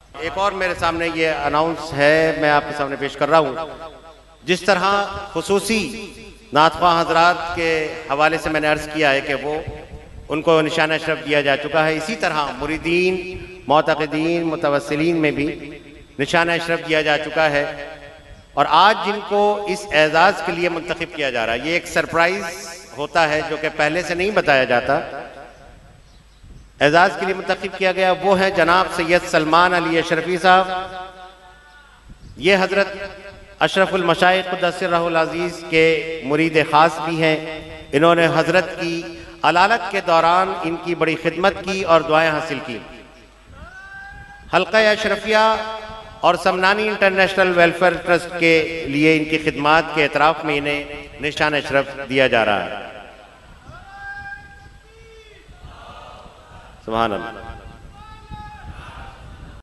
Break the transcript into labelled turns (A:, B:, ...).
A: एक और मेरे सामने ये अनाउंस है, मैं आपके सामने पेश कर रहा हूँ। जिस तरह खुसूसी नातखवां हजरात के हवाले से मैंने अर्ज किया है कि वो उनको निशान अशरफ दिया जा चुका है, इसी तरह मुरीदीन, मोतक़दीन, मुतवस्सिलीन में भी निशान अशरफ दिया जा चुका है। और आज जिनको इस एजाज़ के लिए मुंतखब किया जा रहा है, ये एक सरप्राइज होता है जो कि पहले से नहीं बताया जाता। एजाज़ के लिए मुंतखब किया गया वो है जनाब सैयद सलमान अली अशरफी साहब। ये हजरत अशरफुल मशाइख क़ुद्दसिर्रहुल अज़ीज़ के मुरीद ख़ास भी हैं। इन्होंने हजरत की अलालत के दौरान इनकी बड़ी खिदमत की और दुआएं हासिल की। हल्का अशरफिया और समनानी इंटरनेशनल वेलफेयर ट्रस्ट के लिए इनकी खिदमात के एतराफ़ में इन्हें निशान अशरफ दिया जा रहा है। सुभान अल्लाह।